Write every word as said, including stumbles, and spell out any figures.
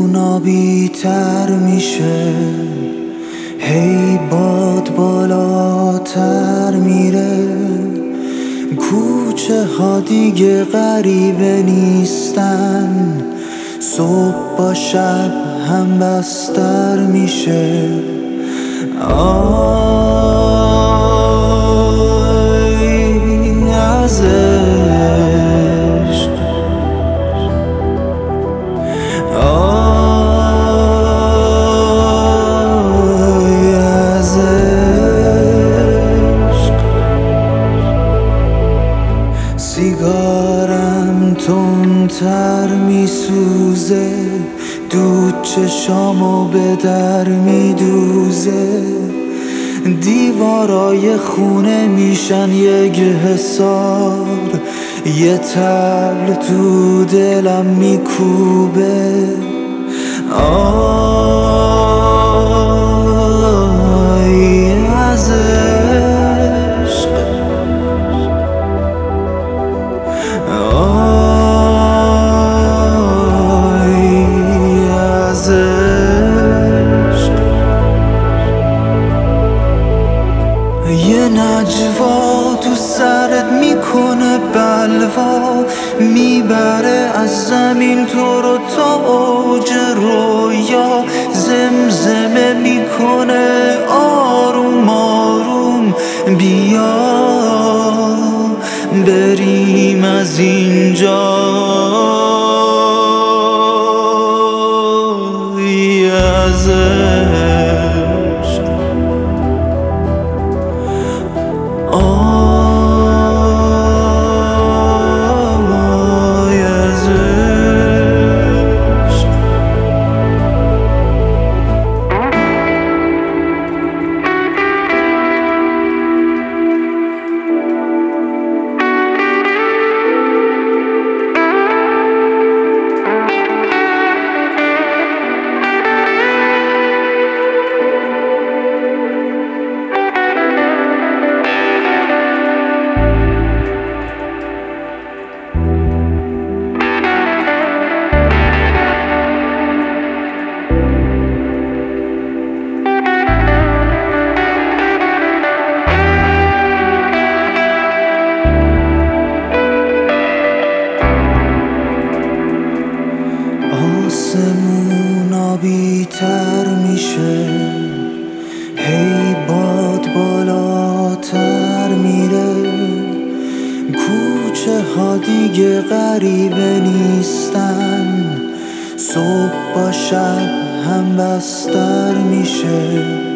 آسمون آبی تر میشه، هی باد بالاتر میره. کوچه ها دیگه غریبه نیستن، صبح با شب هم بستر میشه. آی از عشق، آی از عشق. سیگارم تندتر میسوزه، دود چشامو به در میدوزه. دیوارای خونه میشن یک حصار، یه طبل تو دلم میکوبه. آی از عشق، آی از عشق. یه نجوا تو سرت میکنه بلوا، میبره از زمین تو رو تا اوج رویا. زمزمه میکنه آروم آروم، بیا بریم از اینجا. ای از عشق، آی از عشق. آسمون آبی تر میشه، هی باد بالاتر میره. کوچه ها دیگه غریبه نیستن، صبح با شب هم بستر میشه.